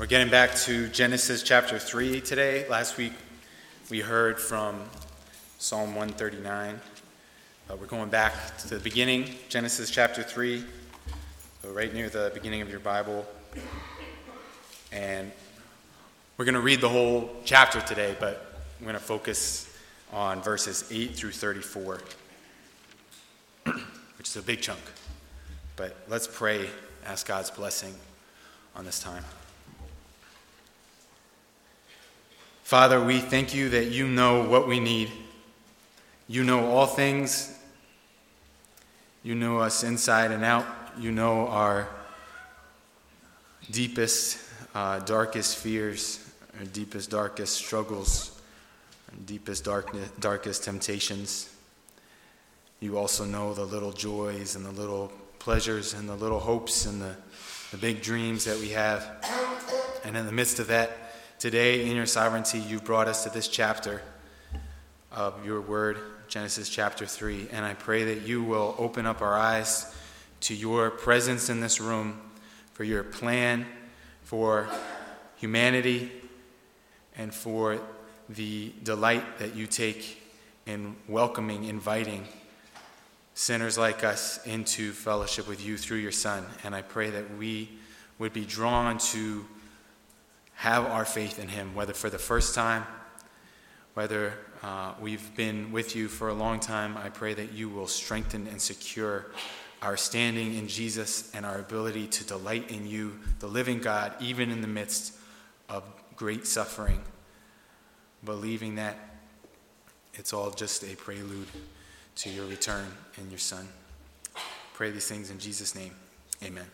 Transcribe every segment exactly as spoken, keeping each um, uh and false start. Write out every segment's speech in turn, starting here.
We're getting back to Genesis chapter three today. Last week we heard from Psalm one thirty-nine. Uh, we're going back to the beginning, Genesis chapter three, so right near the beginning of your Bible. And we're going to read the whole chapter today, but we're going to focus on verses eight through thirty-four, which is a big chunk. But let's pray, ask God's blessing on this time. Father, we thank you that you know what we need. You know all things. You know us inside and out. You know our deepest, uh, darkest fears, our deepest, darkest struggles, our deepest, darkness, darkest temptations. You also know the little joys and the little pleasures and the little hopes and the, the big dreams that we have. And in the midst of that, today, in your sovereignty, you've brought us to this chapter of your word, Genesis chapter three. And I pray that you will open up our eyes to your presence in this room, for your plan for humanity, and for the delight that you take in welcoming, inviting sinners like us into fellowship with you through your Son. And I pray that we would be drawn to have our faith in him, whether for the first time, whether uh, we've been with you for a long time. I pray that you will strengthen and secure our standing in Jesus and our ability to delight in you, the living God, even in the midst of great suffering, believing that it's all just a prelude to your return and your Son. Pray these things in Jesus' name. Amen.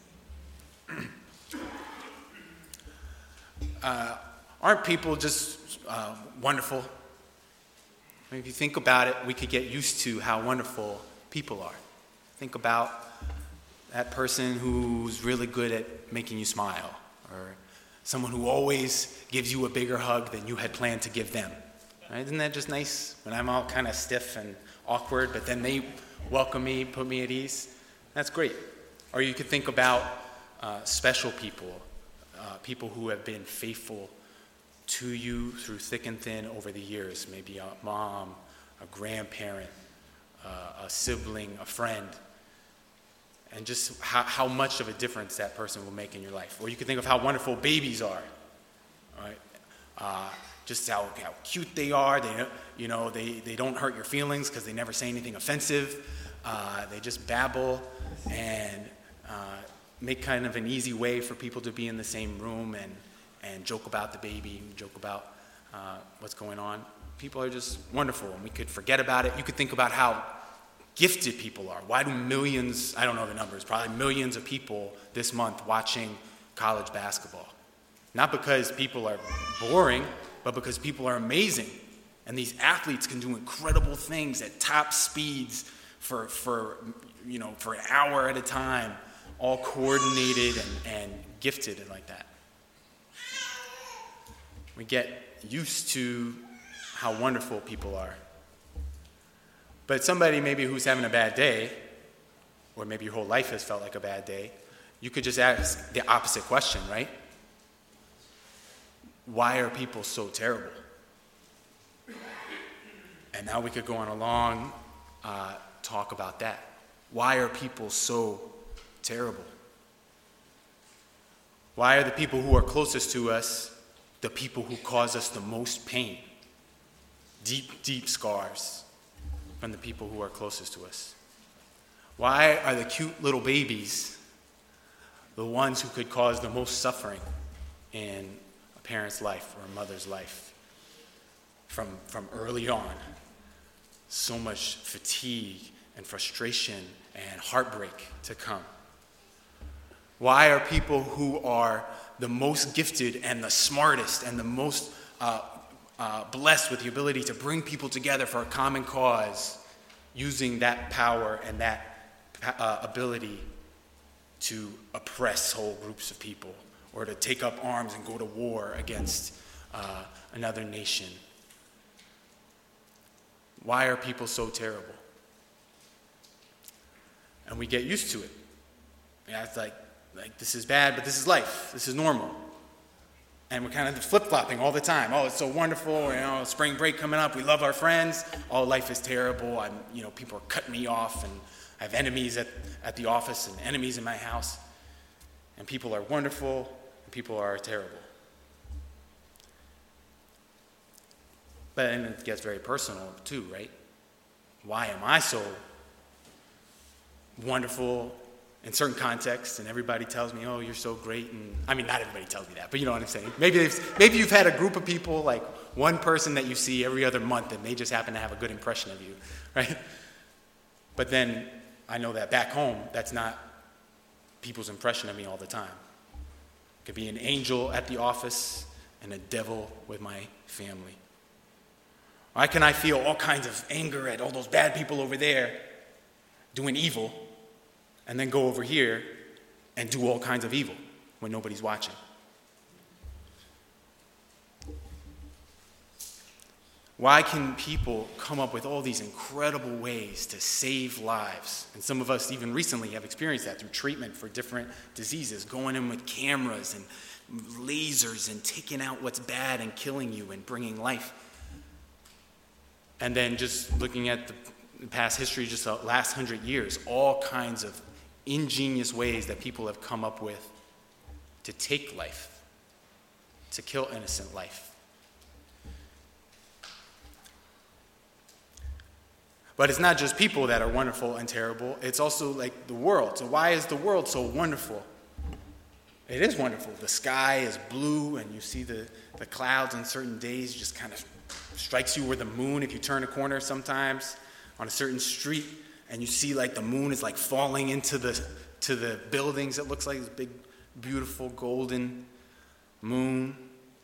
Uh, aren't people just uh, wonderful? I mean, if you think about it, we could get used to how wonderful people are. Think about that person who's really good at making you smile, or someone who always gives you a bigger hug than you had planned to give them. Right? Isn't that just nice? When I'm all kind of stiff and awkward, but then they welcome me, put me at ease. That's great. Or you could think about uh, special people. Uh, people who have been faithful to you through thick and thin over the years, maybe a mom, a grandparent, uh, a sibling, a friend, and just how, how much of a difference that person will make in your life. Or you can think of how wonderful babies are, right? Uh, just how, how cute they are. They, you know, they, they don't hurt your feelings because they never say anything offensive. Uh, they just babble and uh, make kind of an easy way for people to be in the same room and, and joke about the baby, joke about uh, what's going on. People are just wonderful, and we could forget about it. You could think about how gifted people are. Why do millions, I don't know the numbers, probably millions of people this month watching college basketball? Not because people are boring, but because people are amazing. And these athletes can do incredible things at top speeds for, for you know, for an hour at a time, all coordinated and, and gifted and like that. We get used to how wonderful people are. But somebody maybe who's having a bad day, or maybe your whole life has felt like a bad day, you could just ask the opposite question, right? Why are people so terrible? And now we could go on a long uh, talk about that. Why are people so terrible? Why are the people who are closest to us the people who cause us the most pain? Deep, deep scars from the people who are closest to us. Why are the cute little babies the ones who could cause the most suffering in a parent's life or a mother's life? From, from early on, so much fatigue and frustration and heartbreak to come. Why are people who are the most gifted and the smartest and the most uh, uh, blessed with the ability to bring people together for a common cause, using that power and that uh, ability to oppress whole groups of people, or to take up arms and go to war against uh, another nation? Why are people so terrible? And we get used to it. Yeah, it's like, like this is bad, but this is life. This is normal. And we're kind of flip-flopping all the time. Oh, it's so wonderful, you know, spring break coming up, we love our friends. Oh, life is terrible, I'm, you know, people are cutting me off, and I have enemies at, at the office and enemies in my house. And people are wonderful, and people are terrible. But then it gets very personal too, right? Why am I so wonderful in certain contexts, and everybody tells me, oh, you're so great, and I mean, not everybody tells me that, but you know what I'm saying. Maybe they've, maybe you've had a group of people, like one person that you see every other month, and they just happen to have a good impression of you, right? But then I know that back home, that's not people's impression of me all the time. It could be an angel at the office and a devil with my family. Why can I feel all kinds of anger at all those bad people over there doing evil, and then go over here and do all kinds of evil when nobody's watching? Why can people come up with all these incredible ways to save lives? And some of us even recently have experienced that through treatment for different diseases, going in with cameras and lasers and taking out what's bad and killing you and bringing life. And then just looking at the past history, just the last hundred years, all kinds of ingenious ways that people have come up with to take life, to kill innocent life. But it's not just people that are wonderful and terrible, it's also like the world. So why is the world so wonderful? It is wonderful. The sky is blue, and you see the, the clouds on certain days, just kind of strikes you where the moon, if you turn a corner sometimes on a certain street, and you see like the moon is like falling into the to the buildings. It looks like this big, beautiful golden moon.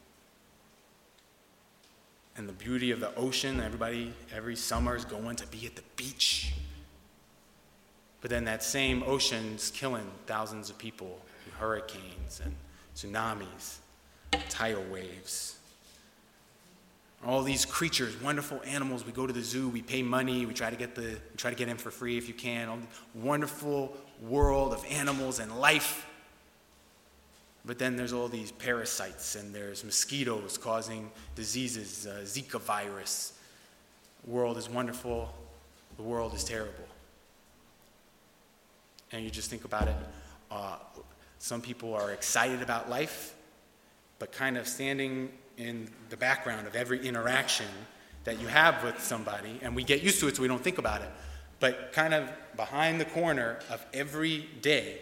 And the beauty of the ocean. Everybody every summer is going to be at the beach. But then that same ocean's killing thousands of people through hurricanes and tsunamis, tidal waves. All these creatures, wonderful animals. We go to the zoo, we pay money, we try to get the we try to get in for free if you can. All the wonderful world of animals and life. But then there's all these parasites, and there's mosquitoes causing diseases, uh, Zika virus. The world is wonderful, the world is terrible. And you just think about it, uh, some people are excited about life, but kind of standing in the background of every interaction that you have with somebody, and we get used to it so we don't think about it, but kind of behind the corner of every day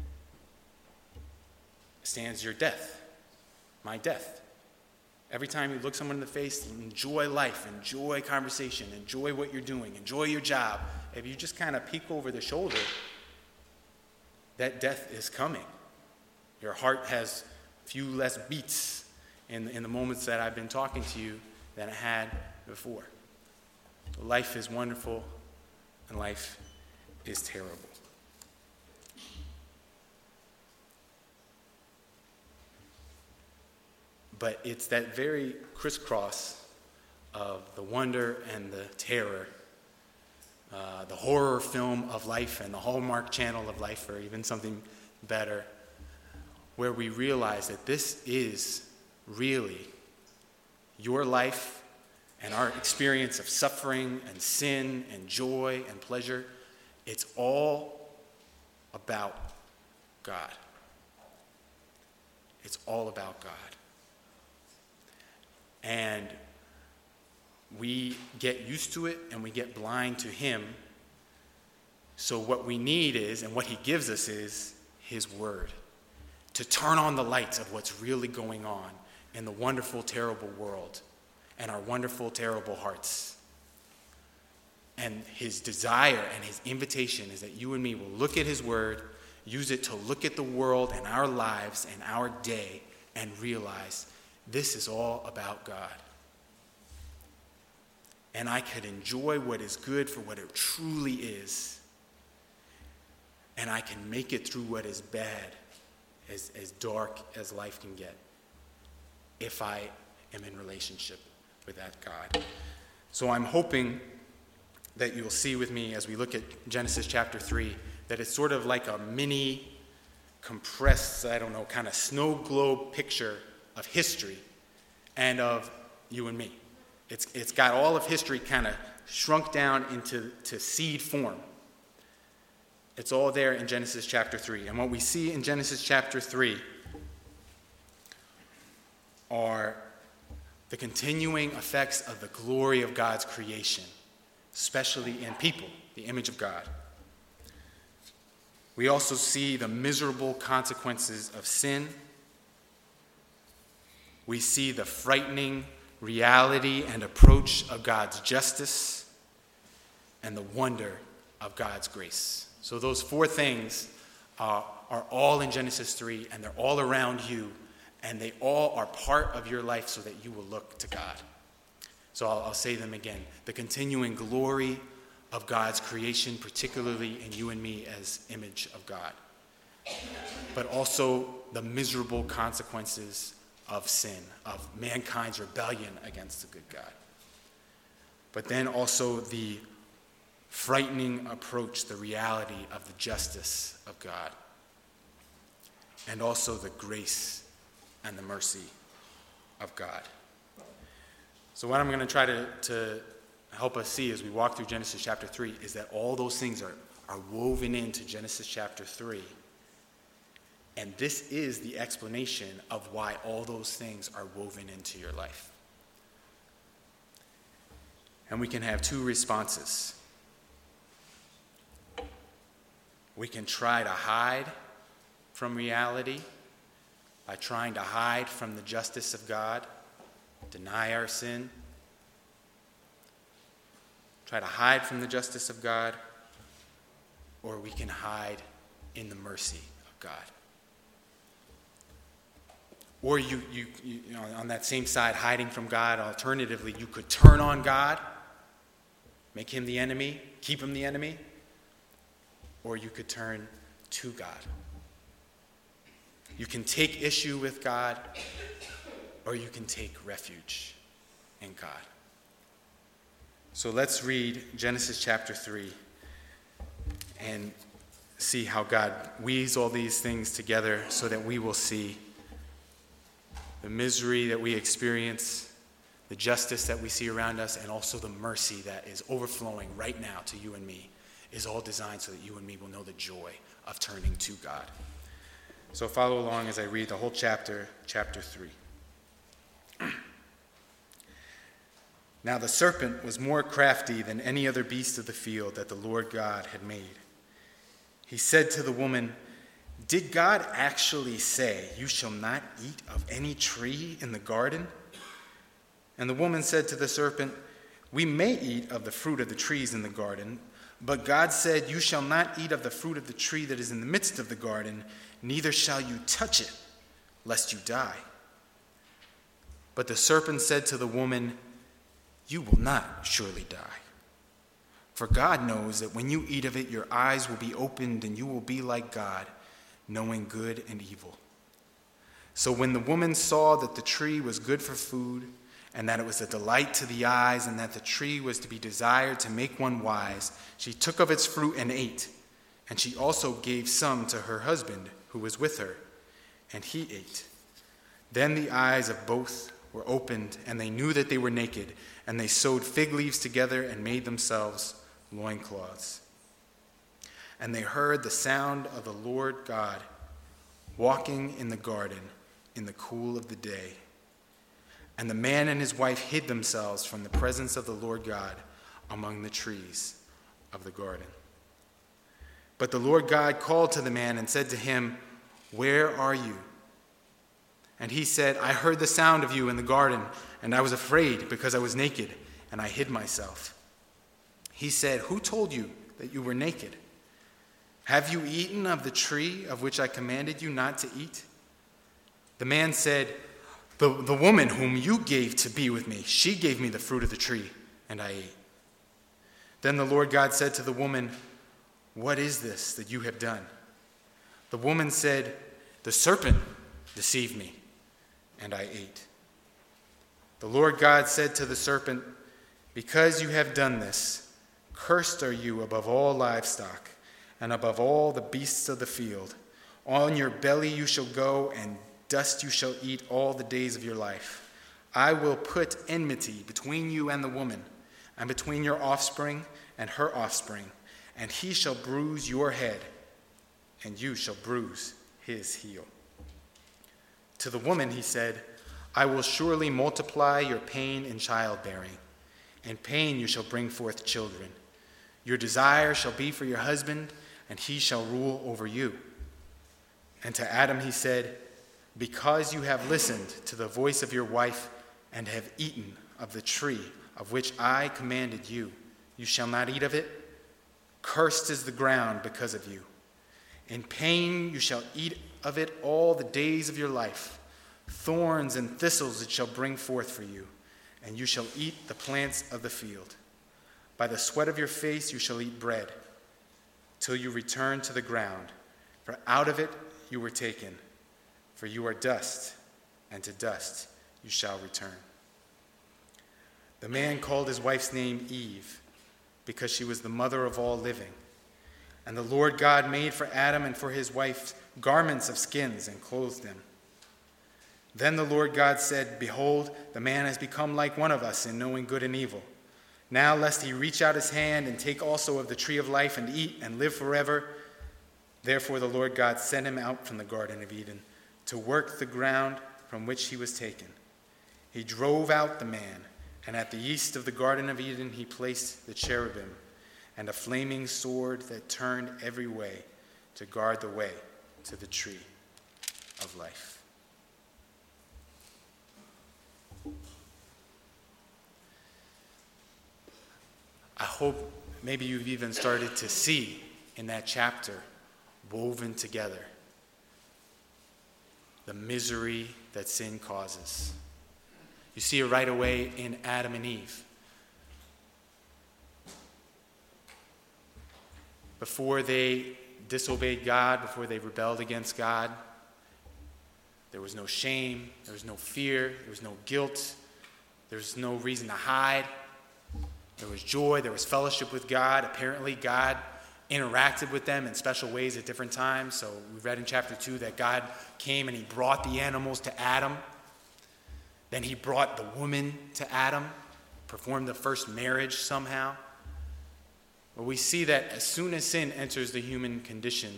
stands your death, my death. Every time you look someone in the face, enjoy life, enjoy conversation, enjoy what you're doing, enjoy your job. If you just kind of peek over the shoulder, that death is coming. Your heart has a few less beats in, in the moments that I've been talking to you than it had before. Life is wonderful, and life is terrible. But it's that very crisscross of the wonder and the terror, uh, the horror film of life and the Hallmark Channel of life, or even something better, where we realize that this is really your life and our experience of suffering and sin and joy and pleasure. It's all about God. It's all about God. And we get used to it and we get blind to him. So what we need is, and what he gives us is, his word. To turn on the lights of what's really going on in the wonderful, terrible world and our wonderful, terrible hearts. And his desire and his invitation is that you and me will look at his word, use it to look at the world and our lives and our day, and realize this is all about God. And I could enjoy what is good for what it truly is. And I can make it through what is bad, as, as dark as life can get, if I am in relationship with that God. So I'm hoping that you'll see with me as we look at Genesis chapter three, that it's sort of like a mini, compressed, I don't know, kind of snow globe picture of history and of you and me. It's, it's got all of history kind of shrunk down into to seed form. It's all there in Genesis chapter three. And what we see in Genesis chapter three are the continuing effects of the glory of God's creation, especially in people, the image of God. We also see the miserable consequences of sin. We see the frightening reality and approach of God's justice and the wonder of God's grace. So those four things are, are all in Genesis three, and they're all around you, and they all are part of your life so that you will look to God. So I'll, I'll say them again. The continuing glory of God's creation, particularly in you and me as image of God. But also the miserable consequences of sin, of mankind's rebellion against the good God. But then also the frightening approach, the reality of the justice of God. And also the grace and the mercy of God. So what I'm going to try to, to help us see as we walk through Genesis chapter three is that all those things are, are woven into Genesis chapter three. And this is the explanation of why all those things are woven into your life. And we can have two responses. We can try to hide from reality by trying to hide from the justice of God, deny our sin, try to hide from the justice of God, or we can hide in the mercy of God. Or you, you, you know, on that same side, hiding from God, alternatively, you could turn on God, make him the enemy, keep him the enemy, or you could turn to God. You can take issue with God, or you can take refuge in God. So let's read Genesis chapter three and see how God weaves all these things together so that we will see the misery that we experience, the justice that we see around us, and also the mercy that is overflowing right now to you and me is all designed so that you and me will know the joy of turning to God. So follow along as I read the whole chapter, chapter three. Now the serpent was more crafty than any other beast of the field that the Lord God had made. He said to the woman, "Did God actually say, 'You shall not eat of any tree in the garden'?" And the woman said to the serpent, "We may eat of the fruit of the trees in the garden, but God said, 'You shall not eat of the fruit of the tree that is in the midst of the garden, neither shall you touch it, lest you die.' But the serpent said to the woman, 'You will not surely die. For God knows that when you eat of it, your eyes will be opened, and you will be like God, knowing good and evil.' So when the woman saw that the tree was good for food, and that it was a delight to the eyes, and that the tree was to be desired to make one wise, she took of its fruit and ate. And she also gave some to her husband who was with her, and he ate. Then the eyes of both were opened, and they knew that they were naked, and they sewed fig leaves together and made themselves loincloths. And they heard the sound of the Lord God walking in the garden in the cool of the day. And the man and his wife hid themselves from the presence of the Lord God among the trees of the garden. But the Lord God called to the man and said to him, 'Where are you?' And he said, 'I heard the sound of you in the garden, and I was afraid because I was naked, and I hid myself.' He said, 'Who told you that you were naked? Have you eaten of the tree of which I commanded you not to eat?' The man said, The, the woman whom you gave to be with me, she gave me the fruit of the tree, and I ate." Then the Lord God said to the woman, "What is this that you have done?" The woman said, "The serpent deceived me, and I ate." The Lord God said to the serpent, "Because you have done this, cursed are you above all livestock, and above all the beasts of the field. On your belly you shall go, and dust you shall eat all the days of your life. I will put enmity between you and the woman, and between your offspring and her offspring, and he shall bruise your head, and you shall bruise his heel." To the woman he said, "I will surely multiply your pain in childbearing. In pain you shall bring forth children. Your desire shall be for your husband, and he shall rule over you." And to Adam he said, "Because you have listened to the voice of your wife and have eaten of the tree of which I commanded you, you shall not eat of it. Cursed is the ground because of you. In pain you shall eat of it all the days of your life. Thorns and thistles it shall bring forth for you, and you shall eat the plants of the field. By the sweat of your face you shall eat bread, till you return to the ground, for out of it you were taken, for you are dust, and to dust you shall return." The man called his wife's name Eve, because she was the mother of all living. And the Lord God made for Adam and for his wife garments of skins and clothed them. Then the Lord God said, "Behold, the man has become like one of us in knowing good and evil. Now lest he reach out his hand and take also of the tree of life and eat and live forever." Therefore the Lord God sent him out from the Garden of Eden to work the ground from which he was taken. He drove out the man, and at the east of the Garden of Eden he placed the cherubim and a flaming sword that turned every way to guard the way to the tree of life. I hope maybe you've even started to see in that chapter, woven together, the misery that sin causes. You see it right away in Adam and Eve. Before they disobeyed God, before they rebelled against God, there was no shame, there was no fear, there was no guilt, there was no reason to hide. There was joy, there was fellowship with God. Apparently, God interacted with them in special ways at different times. So we read in chapter two that God came and he brought the animals to Adam. Then he brought the woman to Adam, performed the first marriage somehow. But we see that as soon as sin enters the human condition,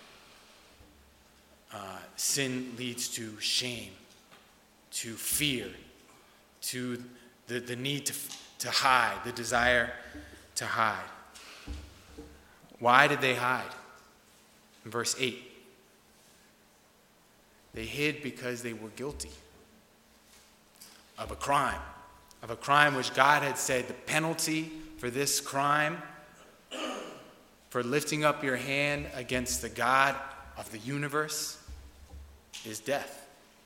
uh, sin leads to shame, to fear, to the, the need to to hide, the desire to hide. Why did they hide? In verse eight, they hid because they were guilty of a crime, of a crime which God had said the penalty for this crime, for lifting up your hand against the God of the universe, is death.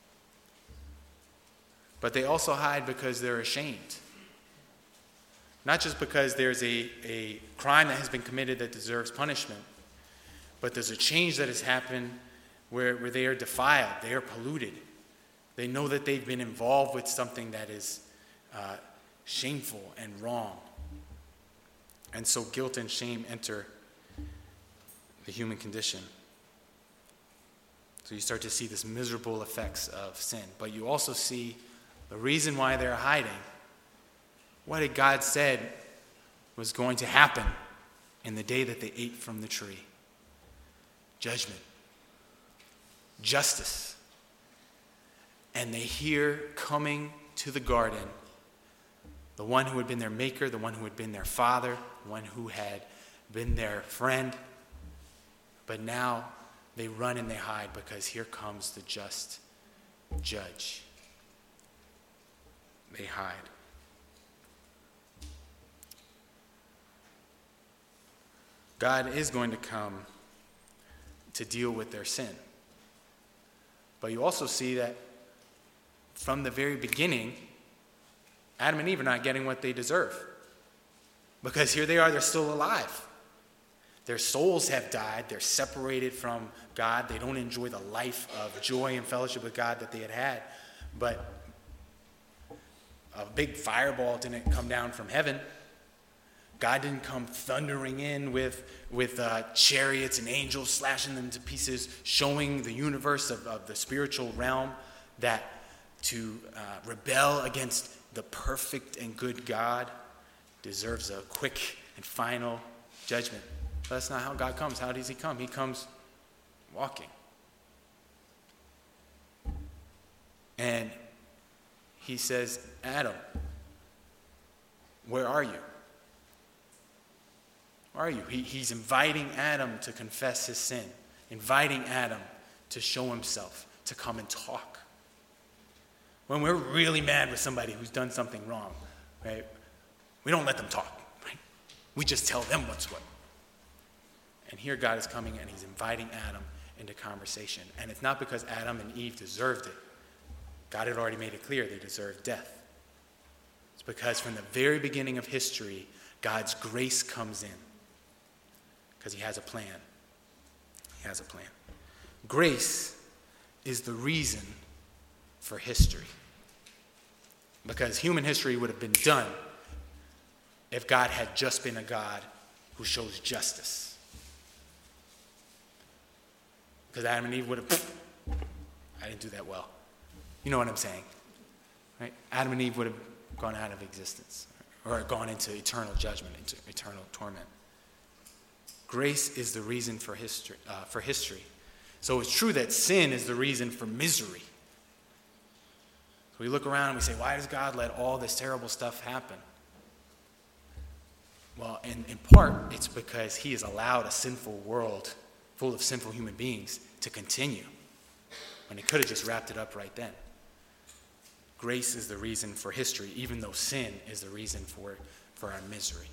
But they also hide because they're ashamed. Not just because there's a, a crime that has been committed that deserves punishment, but there's a change that has happened where, where they are defiled, they are polluted. They know that they've been involved with something that is uh, shameful and wrong. And so guilt and shame enter the human condition. So you start to see this miserable effects of sin. But you also see the reason why they're hiding. What had God said was going to happen in the day that they ate from the tree? Judgment. Justice. And they hear coming to the garden the one who had been their maker, the one who had been their father, the one who had been their friend. But now they run and they hide because here comes the just judge. They hide. God is going to come to deal with their sin. But you also see that from the very beginning, Adam and Eve are not getting what they deserve. Because here they are, they're still alive. Their souls have died. They're separated from God. They don't enjoy the life of joy and fellowship with God that they had had. But a big fireball didn't come down from heaven. God didn't come thundering in with, with uh, chariots and angels slashing them to pieces, showing the universe of, of the spiritual realm that to uh, rebel against the perfect and good God deserves a quick and final judgment. But that's not how God comes. How does he come? He comes walking. And he says, Adam, where are you? Where are you? He, he's inviting Adam to confess his sin, inviting Adam to show himself, to come and talk. When we're really mad with somebody who's done something wrong, right, we don't let them talk, right? We just tell them what's what. And here God is coming and he's inviting Adam into conversation. And it's not because Adam and Eve deserved it. God had already made it clear they deserved death. It's because from the very beginning of history, God's grace comes in. Because he has a plan. He has a plan. Grace is the reason for history. Because human history would have been done if God had just been a God who shows justice. Because Adam and Eve would have, I didn't do that well. You know what I'm saying, right? Adam and Eve would have gone out of existence or gone into eternal judgment, into eternal torment. Grace is the reason for history. Uh, for history. So it's true that sin is the reason for misery. So we look around and we say, why does God let all this terrible stuff happen? Well, in, in part, it's because he has allowed a sinful world full of sinful human beings to continue when he could have just wrapped it up right then. Grace is the reason for history, even though sin is the reason for, for our misery.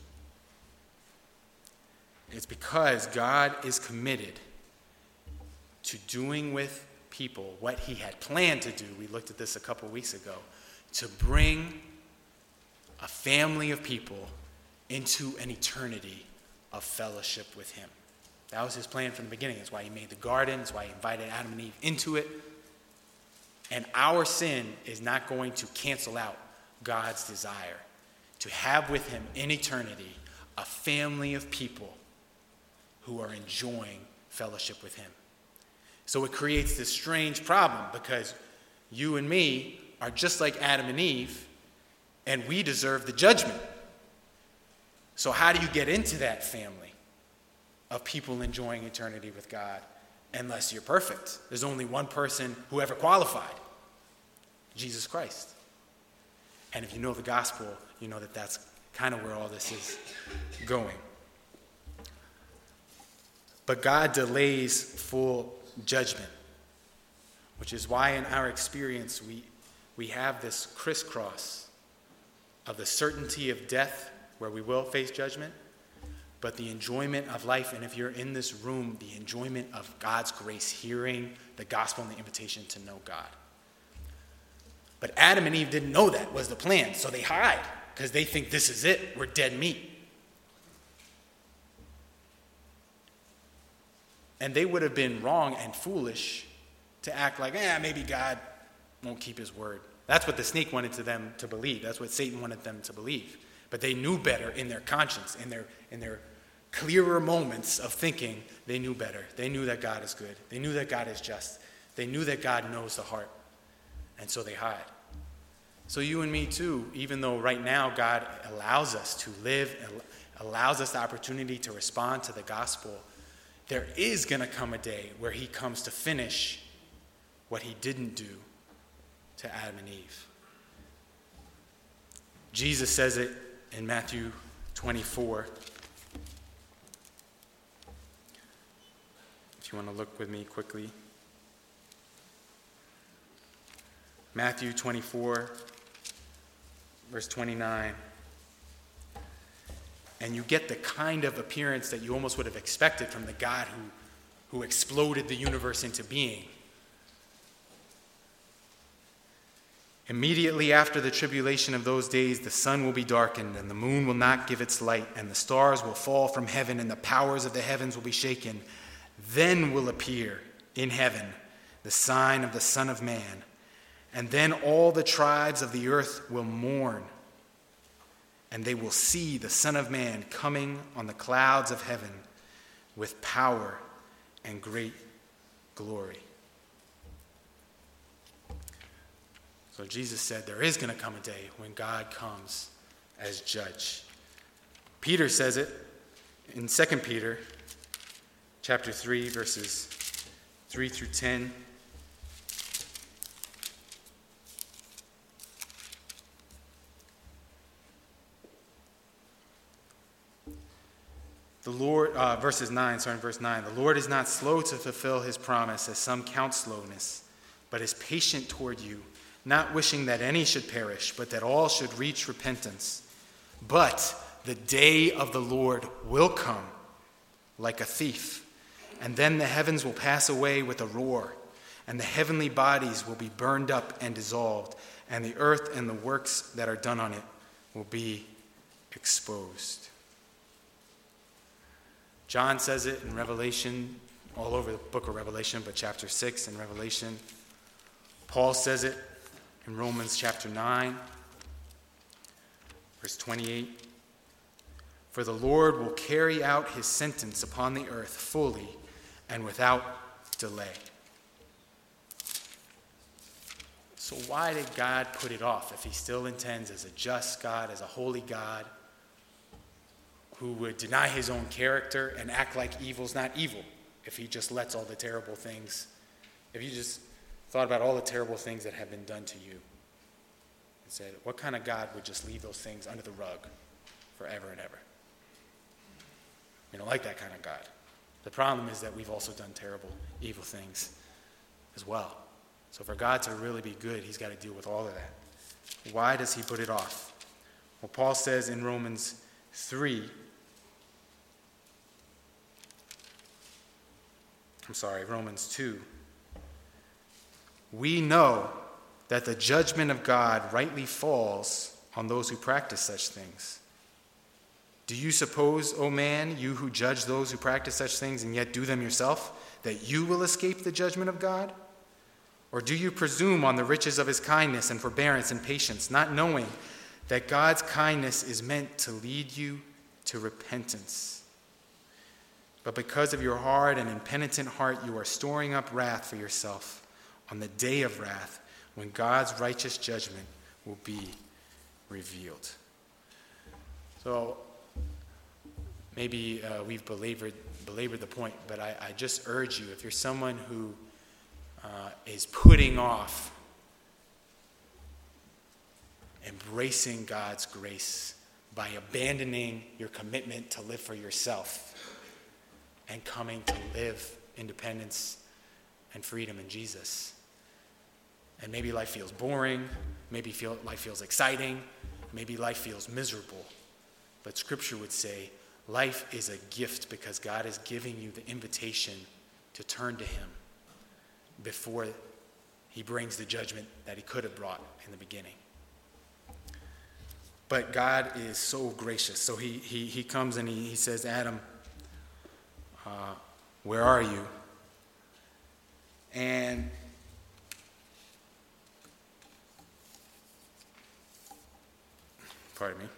It's because God is committed to doing with people what he had planned to do. We looked at this a couple weeks ago, to bring a family of people into an eternity of fellowship with him. That was his plan from the beginning. That's why he made the garden. That's why he invited Adam and Eve into it. And our sin is not going to cancel out God's desire to have with him in eternity a family of people who are enjoying fellowship with him. So it creates this strange problem because you and me are just like Adam and Eve, and we deserve the judgment. So how do you get into that family of people enjoying eternity with God unless you're perfect? There's only one person who ever qualified, Jesus Christ. And if you know the gospel, you know that that's kind of where all this is going. But God delays full judgment, which is why in our experience we, we have this crisscross of the certainty of death where we will face judgment, but the enjoyment of life, and if you're in this room, the enjoyment of God's grace, hearing the gospel and the invitation to know God. But Adam and Eve didn't know that was the plan, so they hide because they think this is it, we're dead meat. And they would have been wrong and foolish to act like, eh, maybe God won't keep his word. That's what the snake wanted to them to believe. That's what Satan wanted them to believe. But they knew better in their conscience, in their, in their clearer moments of thinking, they knew better. They knew that God is good. They knew that God is just. They knew that God knows the heart. And so they hide. So you and me too, even though right now God allows us to live, allows us the opportunity to respond to the gospel, there is going to come a day where he comes to finish what he didn't do to Adam and Eve. Jesus says it in Matthew twenty-four. If you want to look with me quickly. Matthew twenty-four, verse twenty-nine. And you get the kind of appearance that you almost would have expected from the God who, who exploded the universe into being. Immediately after the tribulation of those days, the sun will be darkened, and the moon will not give its light, and the stars will fall from heaven, and the powers of the heavens will be shaken. Then will appear in heaven the sign of the Son of Man. And then all the tribes of the earth will mourn. and they will see the Son of Man coming on the clouds of heaven with power and great glory. So Jesus said there is going to come a day when God comes as judge. Peter says it in Second Peter chapter three, verses three through ten. The Lord, uh, verses nine, starting verse nine, the Lord is not slow to fulfill his promise, as some count slowness, but is patient toward you, not wishing that any should perish, but that all should reach repentance. But the day of the Lord will come like a thief, and then the heavens will pass away with a roar, and the heavenly bodies will be burned up and dissolved, and the earth and the works that are done on it will be exposed. John says it in Revelation, all over the book of Revelation, but chapter six in Revelation. Paul says it in Romans chapter nine, verse twenty-eight. For the Lord will carry out his sentence upon the earth fully and without delay. So why did God put it off if he still intends as a just God, as a holy God, who would deny his own character and act like evil's not evil if he just lets all the terrible things, if you just thought about all the terrible things that have been done to you and said, what kind of God would just leave those things under the rug forever and ever? We don't like that kind of God. The problem is that we've also done terrible, evil things as well. So for God to really be good, he's got to deal with all of that. Why does he put it off? Well, Paul says in Romans three, I'm sorry, Romans two, we know that the judgment of God rightly falls on those who practice such things. Do you suppose, O man, you who judge those who practice such things and yet do them yourself, that you will escape the judgment of God? Or do you presume on the riches of his kindness and forbearance and patience, not knowing that God's kindness is meant to lead you to repentance? But because of your hard and impenitent heart, you are storing up wrath for yourself on the day of wrath, when God's righteous judgment will be revealed. So maybe uh, we've belabored, belabored the point, but I, I just urge you, if you're someone who uh, is putting off embracing God's grace by abandoning your commitment to live for yourself and coming to live independence and freedom in Jesus. And maybe life feels boring, maybe feel, life feels exciting, maybe life feels miserable. But Scripture would say life is a gift because God is giving you the invitation to turn to him before he brings the judgment that he could have brought in the beginning. But God is so gracious. So he he, he comes and he, he says, Adam, uh, where are you? And pardon me.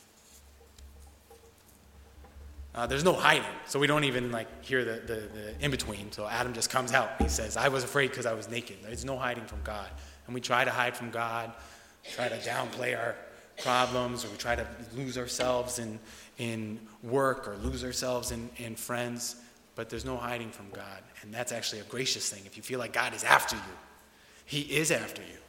Uh, there's no hiding, so we don't even like hear the, the, the in-between. So Adam just comes out. He says, I was afraid because I was naked. There's no hiding from God. And we try to hide from God, try to downplay our problems, or we try to lose ourselves in, in work or lose ourselves in, in friends. But there's no hiding from God. And that's actually a gracious thing. If you feel like God is after you, he is after you.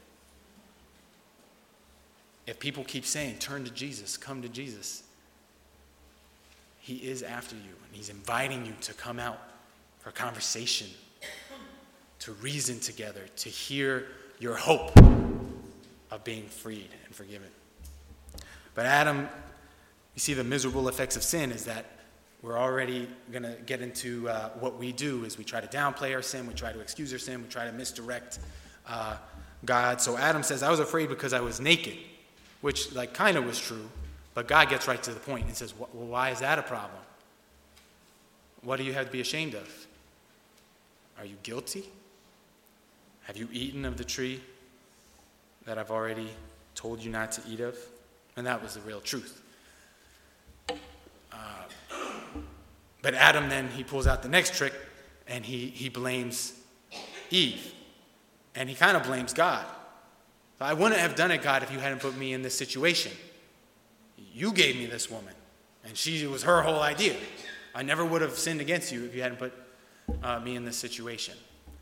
If people keep saying, turn to Jesus, come to Jesus, he is after you, and he's inviting you to come out for a conversation, to reason together, to hear your hope of being freed and forgiven. But Adam, you see the miserable effects of sin is that we're already going to get into uh, what we do is we try to downplay our sin, we try to excuse our sin, we try to misdirect uh, God. So Adam says, I was afraid because I was naked, which like kind of was true. But God gets right to the point and says, well, why is that a problem? What do you have to be ashamed of? Are you guilty? Have you eaten of the tree that I've already told you not to eat of? And that was the real truth. Uh, but Adam then, he pulls out the next trick, and he, he blames Eve. And he kind of blames God. I wouldn't have done it, God, if you hadn't put me in this situation. You gave me this woman, and she it was her whole idea. I never would have sinned against you if you hadn't put uh, me in this situation.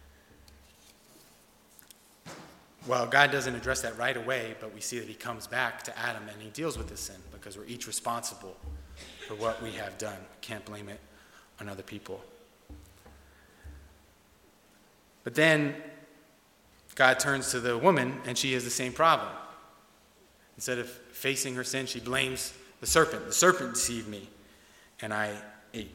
Well, God doesn't address that right away, but we see that he comes back to Adam and he deals with this sin because we're each responsible for what we have done. Can't blame it on other people. But then God turns to the woman and she has the same problem. Instead of facing her sin, she blames the serpent. The serpent deceived me and I ate.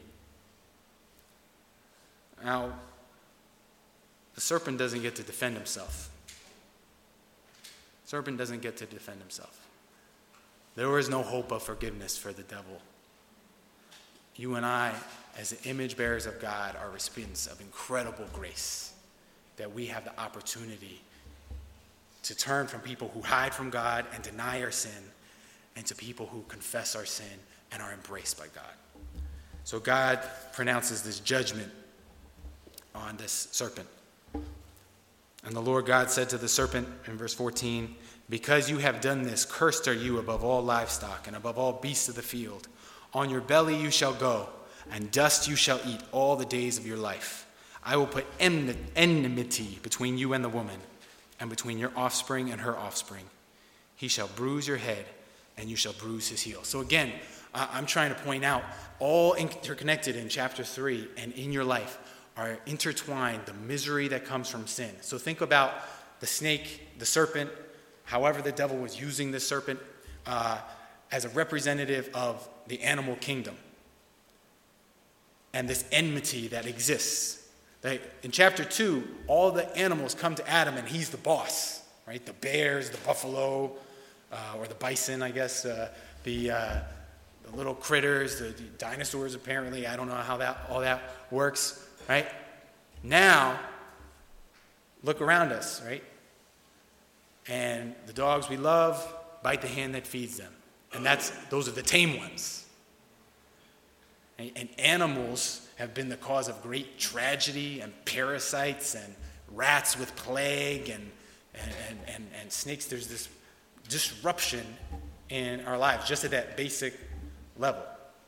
Now, the serpent doesn't get to defend himself. Serpent doesn't get to defend himself. There is no hope of forgiveness for the devil. You and I, as the image bearers of God, are recipients of incredible grace, that we have the opportunity to turn from people who hide from God and deny our sin, and to people who confess our sin and are embraced by God. So God pronounces this judgment on this serpent. And the Lord God said to the serpent in verse fourteen, because you have done this, cursed are you above all livestock and above all beasts of the field. On your belly you shall go, and dust you shall eat all the days of your life. I will put enmity between you and the woman, and between your offspring and her offspring. He shall bruise your head, and you shall bruise his heel. So again, I'm trying to point out, all interconnected in chapter three and in your life are intertwined, the misery that comes from sin. So think about the snake, the serpent, however the devil was using this serpent uh, as a representative of the animal kingdom and this enmity that exists. They, in chapter two, all the animals come to Adam and he's the boss, right? The bears, the buffalo, uh, or the bison, I guess, uh, the, uh, the little critters, the, the dinosaurs apparently. I don't know how that all that works. Right? Now, look around us, right? And the dogs we love bite the hand that feeds them. And that's those are the tame ones. And, and animals have been the cause of great tragedy and parasites and rats with plague and, and, and, and, and snakes. There's this disruption in our lives just at that basic level.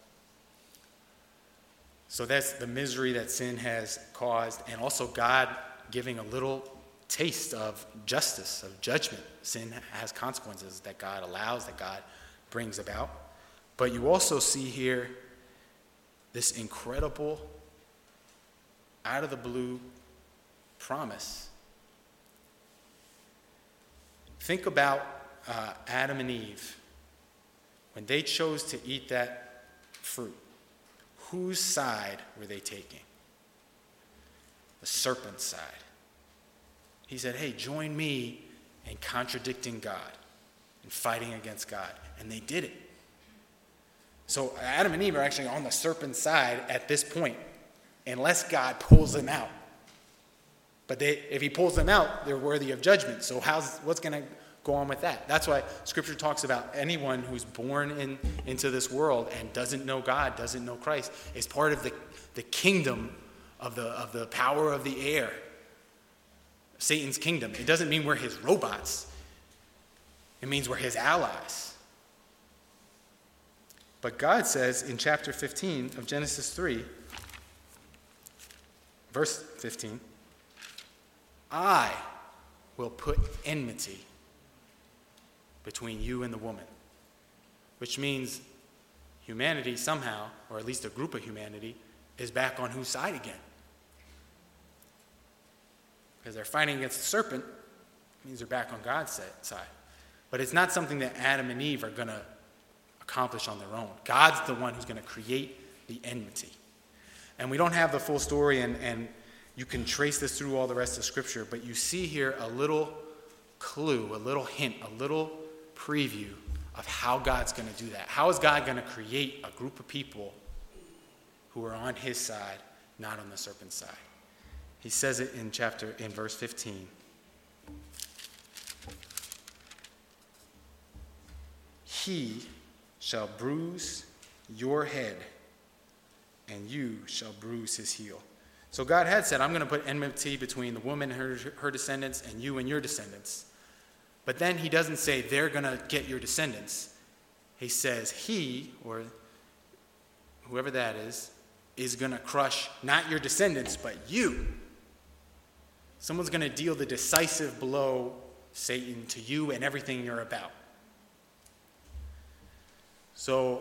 So that's the misery that sin has caused, and also God giving a little taste of justice, of judgment. Sin has consequences that God allows, that God brings about. But you also see here this incredible, out of the blue promise. Think about uh, Adam and Eve. When they chose to eat that fruit, whose side were they taking? The serpent's side. He said, hey, join me in contradicting God and fighting against God. And they did it. So Adam and Eve are actually on the serpent's side at this point, unless God pulls them out. But they, if he pulls them out, they're worthy of judgment. So how's what's going to go on with that? That's why Scripture talks about anyone who's born in, into this world and doesn't know God, doesn't know Christ, is part of the, the kingdom of the, of the power of the air, Satan's kingdom. It doesn't mean we're his robots. It means we're his allies. But God says in chapter fifteen of Genesis three, verse fifteen, I will put enmity between you and the woman, which means humanity somehow, or at least a group of humanity, is back on whose side again? Because they're fighting against the serpent, it means they're back on God's side. But it's not something that Adam and Eve are going to accomplish on their own. God's the one who's going to create the enmity. And we don't have the full story, and, and you can trace this through all the rest of Scripture, but you see here a little clue, a little hint, a little preview of how God's going to do that. How is God going to create a group of people who are on his side, not on the serpent's side? He says it in chapter, in verse fifteen. He shall bruise your head, and you shall bruise his heel. So God had said, I'm going to put enmity between the woman and her, her descendants and you and your descendants. But then he doesn't say they're going to get your descendants. He says he, or whoever that is, is going to crush not your descendants, but you. Someone's going to deal the decisive blow, Satan, to you and everything you're about. So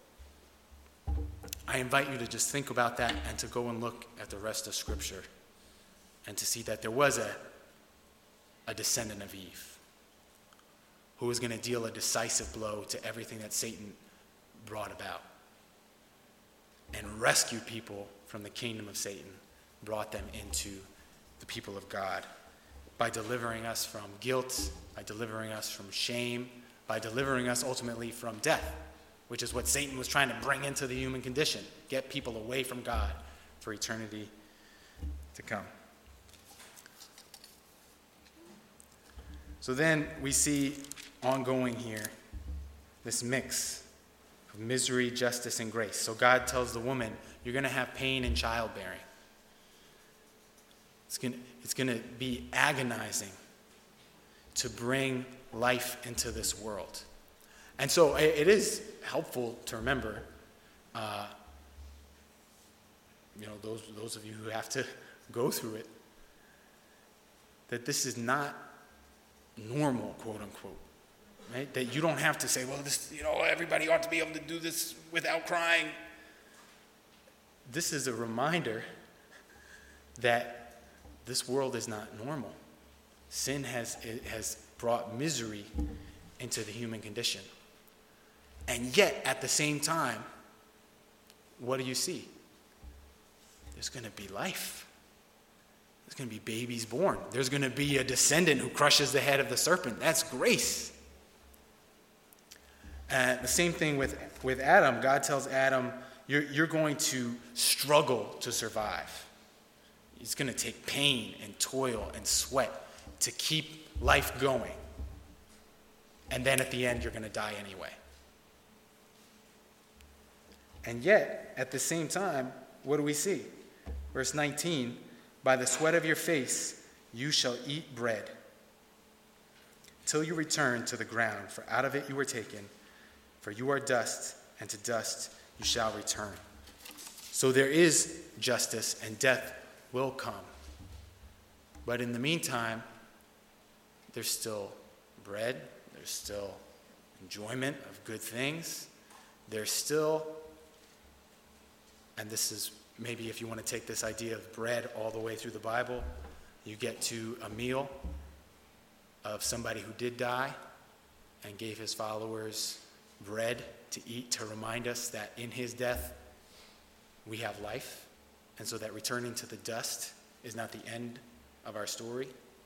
I invite you to just think about that and to go and look at the rest of Scripture and to see that there was a, a descendant of Eve who was going to deal a decisive blow to everything that Satan brought about and rescue people from the kingdom of Satan, brought them into the people of God by delivering us from guilt, by delivering us from shame, by delivering us ultimately from death, which is what Satan was trying to bring into the human condition, get people away from God for eternity to come. So then we see ongoing here this mix of misery, justice, and grace. So God tells the woman, you're going to have pain in childbearing. It's going to, it's going to be agonizing to bring life into this world. And so it is helpful to remember, uh, you know, those, those of you who have to go through it, that this is not normal, quote unquote, right? That you don't have to say, well, this, you know, everybody ought to be able to do this without crying. This is a reminder that this world is not normal. Sin has, it has brought misery into the human condition. And yet, at the same time, what do you see? There's going to be life. There's going to be babies born. There's going to be a descendant who crushes the head of the serpent. That's grace. And the same thing with, with Adam. God tells Adam, you're, you're going to struggle to survive. It's going to take pain and toil and sweat to keep life going. And then at the end, you're going to die anyway. And yet, at the same time, what do we see? Verse nineteen, by the sweat of your face you shall eat bread till you return to the ground, for out of it you were taken, for you are dust, and to dust you shall return. So there is justice, and death will come. But in the meantime, there's still bread, there's still enjoyment of good things, there's still, and this is maybe if you want to take this idea of bread all the way through the Bible, you get to a meal of somebody who did die and gave his followers bread to eat to remind us that in his death we have life, and so that returning to the dust is not the end of our story.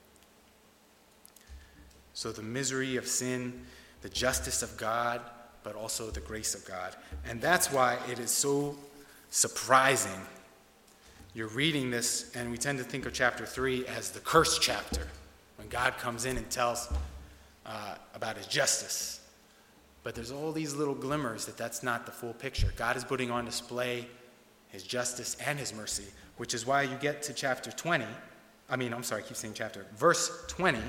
So the misery of sin, the justice of God, but also the grace of God. And that's why it is so surprising. You're reading this, and we tend to think of chapter three as the curse chapter, when God comes in and tells uh, about his justice. But there's all these little glimmers that that's not the full picture. God is putting on display his justice and his mercy, which is why you get to chapter twenty. I mean, I'm sorry, I keep saying chapter. Verse twenty.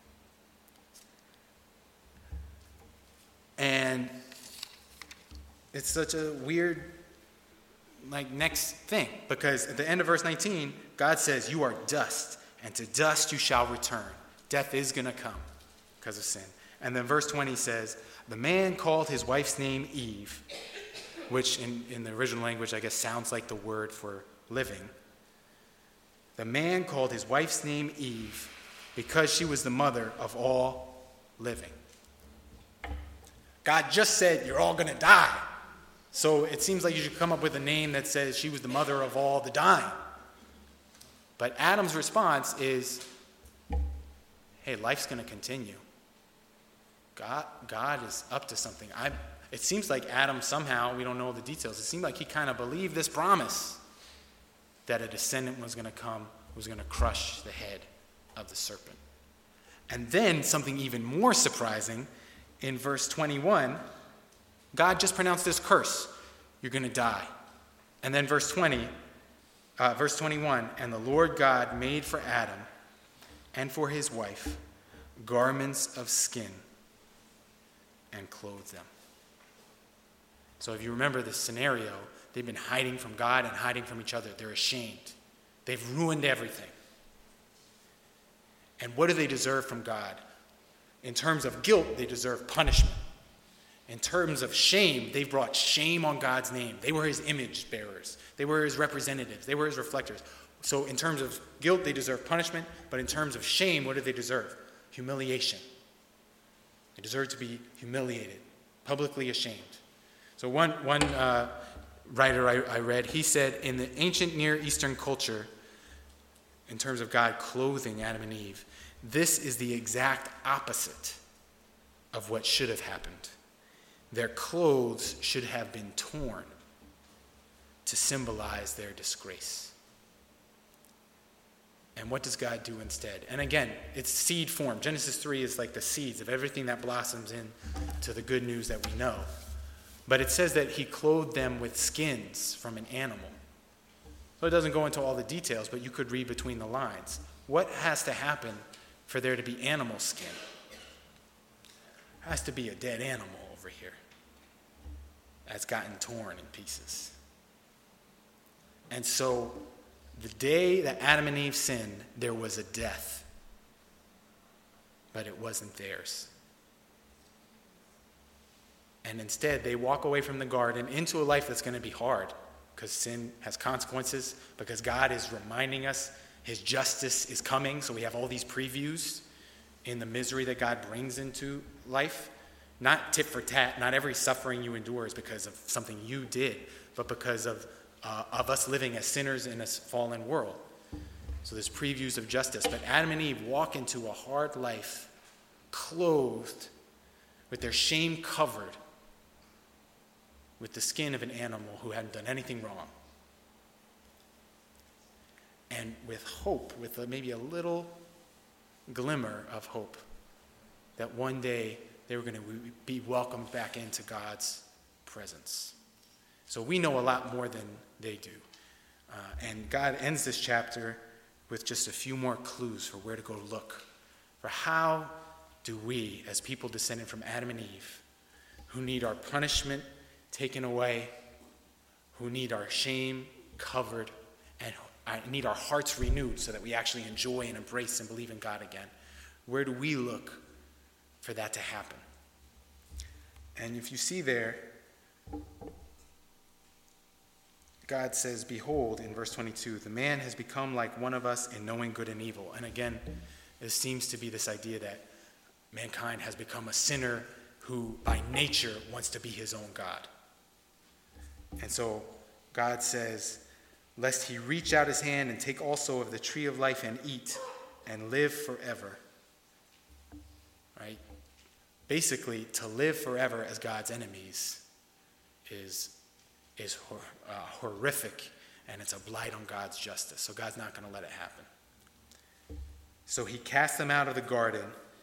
And it's such a weird, like, next thing, because at the end of verse nineteen, God says, you are dust, and to dust you shall return. Death is going to come because of sin. And then verse twenty says, the man called his wife's name Eve, which in, in the original language, I guess, sounds like the word for living. The man called his wife's name Eve because she was the mother of all living. God just said, you're all going to die. So it seems like you should come up with a name that says she was the mother of all the dying. But Adam's response is, hey, life's going to continue. God, God is up to something. I, it seems like Adam somehow, we don't know the details, it seemed like he kind of believed this promise that a descendant was going to come, was going to crush the head of the serpent. And then something even more surprising, in verse twenty-one, God just pronounced this curse. you're going to die. And then verse twenty, uh, verse twenty-one, and the Lord God made for Adam and for his wife garments of skin and clothed them. So if you remember this scenario, they've been hiding from God and hiding from each other. They're ashamed. They've ruined everything. And what do they deserve from God? In terms of guilt, they deserve punishment. In terms of shame, they brought shame on God's name. They were his image bearers. They were his representatives. They were his reflectors. So in terms of guilt, they deserve punishment. But in terms of shame, what do they deserve? Humiliation. They deserve to be humiliated, publicly ashamed. So one, one uh, writer I, I read, he said, in the ancient Near Eastern culture, in terms of God clothing Adam and Eve, this is the exact opposite of what should have happened. Their clothes should have been torn to symbolize their disgrace. And what does God do instead? And again, it's seed form. Genesis three is like the seeds of everything that blossoms into the good news that we know. But it says that he clothed them with skins from an animal. So it doesn't go into all the details, but you could read between the lines. What has to happen for there to be animal skin? It has to be a dead animal over here that's gotten torn in pieces. And so the day that Adam and Eve sinned, there was a death, but it wasn't theirs. And instead, they walk away from the garden into a life that's going to be hard, because sin has consequences, because God is reminding us his justice is coming. So we have all these previews in the misery that God brings into life. Not tit for tat. Not every suffering you endure is because of something you did, but because of uh, of us living as sinners in a fallen world. So there's previews of justice. But Adam and Eve walk into a hard life clothed with their shame covered with the skin of an animal who hadn't done anything wrong. And with hope, with a, maybe a little glimmer of hope that one day they were going to be welcomed back into God's presence. So we know a lot more than they do. Uh, and God ends this chapter with just a few more clues for where to go look. For how do we, as people descended from Adam and Eve, who need our punishment taken away, who need our shame covered, and need our hearts renewed so that we actually enjoy and embrace and believe in God again, where do we look for that to happen? And if you see there, God says, behold, in verse twenty-two, the man has become like one of us in knowing good and evil. And again, it seems to be this idea that mankind has become a sinner who by nature wants to be his own God. And so God says, lest he reach out his hand and take also of the tree of life and eat and live forever. Right? Basically, to live forever as God's enemies is, is hor- uh, horrific, and it's a blight on God's justice. So God's not going to let it happen. So he cast them out of the garden.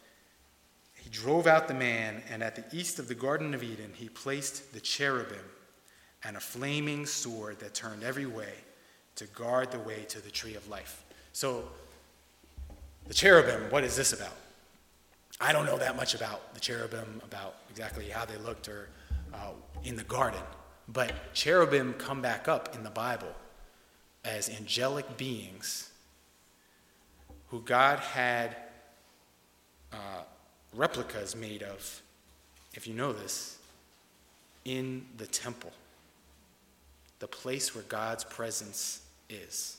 He drove out the man, and at the east of the Garden of Eden, he placed the cherubim and a flaming sword that turned every way to guard the way to the tree of life. So the cherubim, what is this about? I don't know that much about the cherubim, about exactly how they looked or uh, in the garden. But cherubim come back up in the Bible as angelic beings who God had uh, replicas made of, if you know this, in the temple, the place where God's presence is.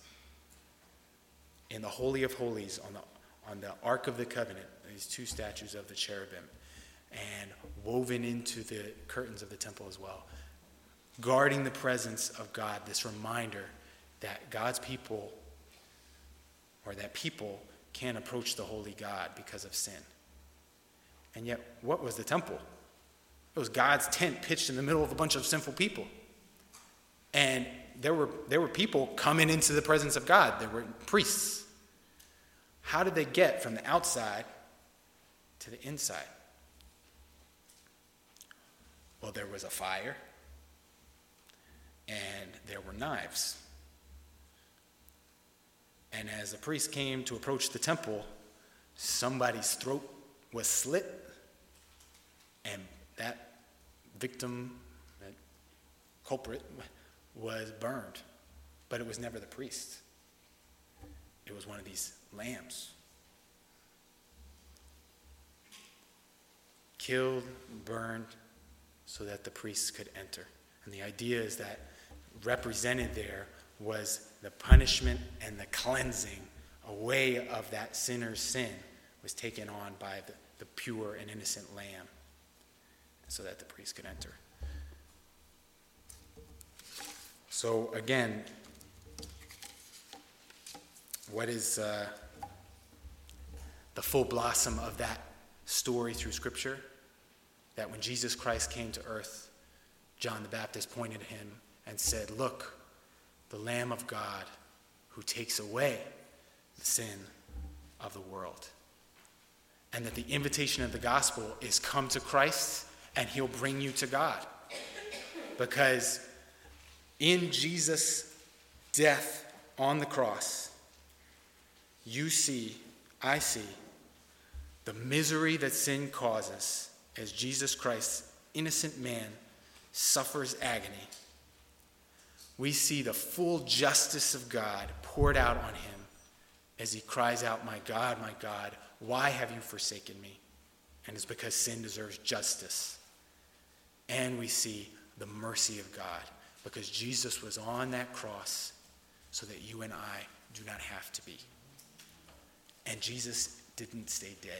In the Holy of Holies, on the on the Ark of the Covenant, these two statues of the cherubim, and woven into the curtains of the temple as well, guarding the presence of God, this reminder that God's people, or that people can't approach the holy God because of sin. And yet, what was the temple? It was God's tent pitched in the middle of a bunch of sinful people. And there were there were people coming into the presence of God. There were priests. How did they get from the outside to the inside? Well, there was a fire. and there were knives. And as the priest came to approach the temple, somebody's throat was slit, and that victim, that culprit, was burned. But it was never the priest. It was one of these lambs. Killed, burned, so that the priests could enter. And the idea is that represented there was the punishment and the cleansing away of that sinner's sin was taken on by the, the pure and innocent lamb, so that the priest could enter. So again, what is uh, the full blossom of that story through Scripture? That when Jesus Christ came to earth, John the Baptist pointed to him and said, "Look, the Lamb of God who takes away the sin of the world." And that the invitation of the gospel is come to Christ and he'll bring you to God. Because in Jesus' death on the cross, you see, I see, the misery that sin causes as Jesus Christ, innocent man, suffers agony. We see the full justice of God poured out on him as he cries out, "My God, my God, why have you forsaken me?" And it's because sin deserves justice. And we see the mercy of God because Jesus was on that cross so that you and I do not have to be. And Jesus didn't stay dead.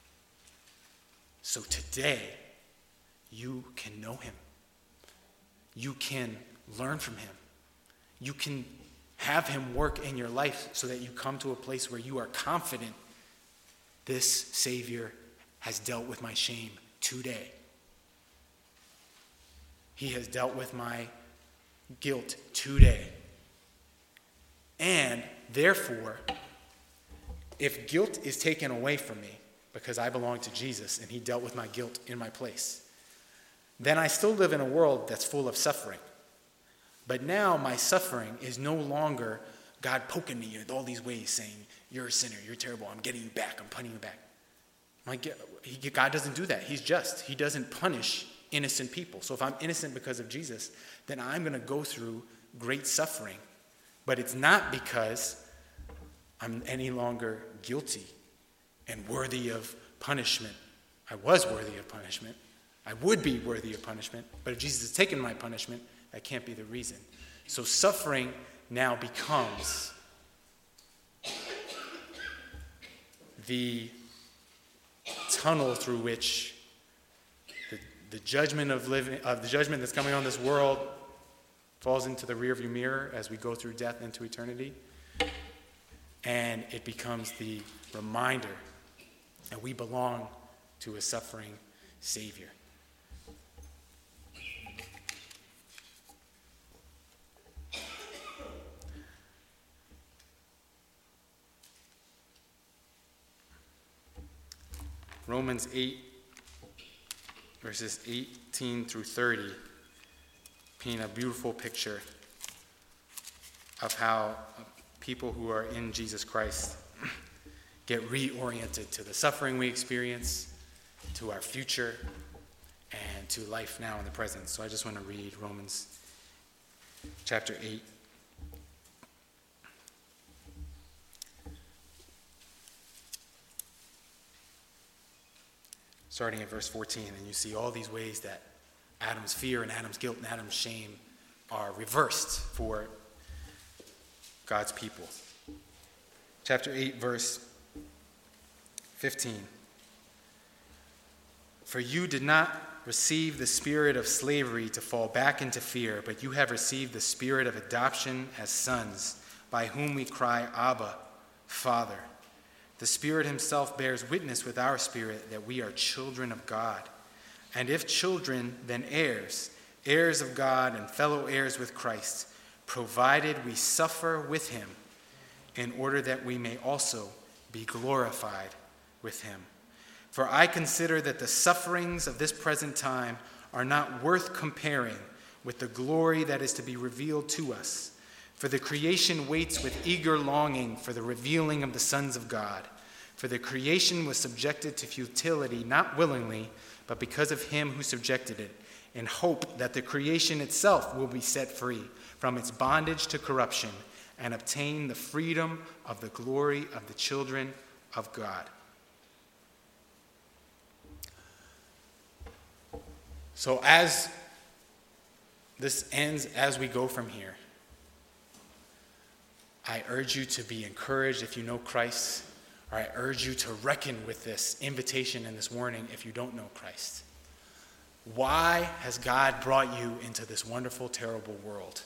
So today, you can know him. You can learn from him. You can have him work in your life so that you come to a place where you are confident this Savior has dealt with my shame today. He has dealt with my guilt today. And therefore, if guilt is taken away from me because I belong to Jesus and he dealt with my guilt in my place, then I still live in a world that's full of suffering. But now my suffering is no longer God poking me in all these ways saying, "You're a sinner, you're terrible, I'm getting you back, I'm putting you back." My, he, God doesn't do that. He's just. He doesn't punish innocent people. So if I'm innocent because of Jesus, then I'm going to go through great suffering. But it's not because I'm any longer guilty and worthy of punishment. I was worthy of punishment. I would be worthy of punishment. But if Jesus has taken my punishment, that can't be the reason. So suffering now becomes the tunnel through which the, the judgment of living of the judgment that's coming on this world falls into the rearview mirror as we go through death into eternity. And it becomes the reminder that we belong to a suffering Savior. Romans eight, verses eighteen through thirty, paint a beautiful picture of how people who are in Jesus Christ get reoriented to the suffering we experience, to our future, and to life now in the present. So I just want to read Romans chapter eight. Starting at verse fourteen, and you see all these ways that Adam's fear and Adam's guilt and Adam's shame are reversed for God's people. Chapter eight, verse fifteen. For you did not receive the spirit of slavery to fall back into fear, but you have received the spirit of adoption as sons, by whom we cry, Abba, Father. The Spirit himself bears witness with our spirit that we are children of God. And if children, then heirs, heirs of God and fellow heirs with Christ, provided we suffer with him, in order that we may also be glorified with him. For I consider that the sufferings of this present time are not worth comparing with the glory that is to be revealed to us. For the creation waits with eager longing for the revealing of the sons of God. For the creation was subjected to futility, not willingly, but because of him who subjected it, in hope that the creation itself will be set free from its bondage to corruption and obtain the freedom of the glory of the children of God. So as this ends, as we go from here, I urge you to be encouraged if you know Christ, or I urge you to reckon with this invitation in this warning if you don't know Christ. Why has God brought you into this wonderful, terrible world?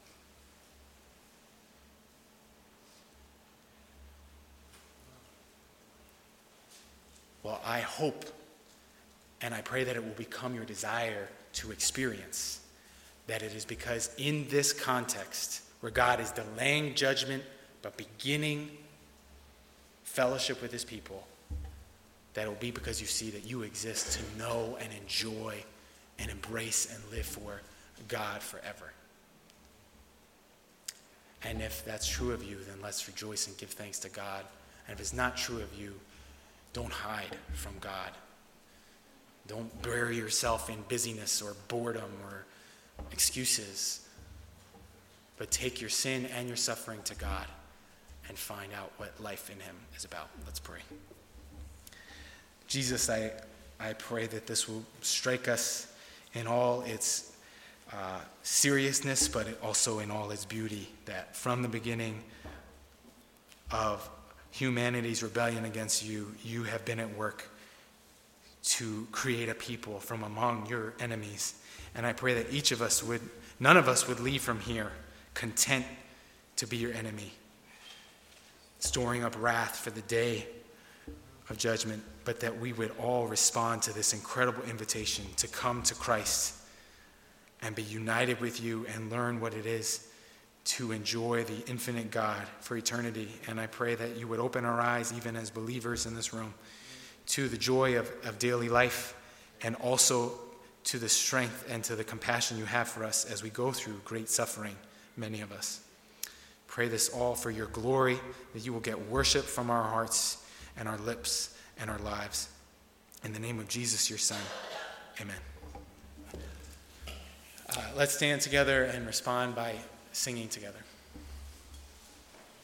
Well, I hope and I pray that it will become your desire to experience that it is because in this context where God is delaying judgment but beginning fellowship with his people, that it will be because you see that you exist to know and enjoy and embrace and live for God forever. And if that's true of you, then let's rejoice and give thanks to God. And if it's not true of you, don't hide from God. Don't bury yourself in busyness or boredom or excuses, but take your sin and your suffering to God and find out what life in him is about. Let's pray. Jesus, I, I pray that this will strike us in all its uh, seriousness, but also in all its beauty, that from the beginning of humanity's rebellion against you, you have been at work to create a people from among your enemies. And I pray that each of us would, none of us would leave from here content to be your enemy, storing up wrath for the day of judgment, but that we would all respond to this incredible invitation to come to Christ and be united with you and learn what it is to enjoy the infinite God for eternity. And I pray that you would open our eyes, even as believers in this room, to the joy of, of daily life, and also to the strength and to the compassion you have for us as we go through great suffering, many of us. Pray this all for your glory, that you will get worship from our hearts and our lips and our lives. In the name of Jesus, your Son, amen. Uh, let's stand together and respond by singing together.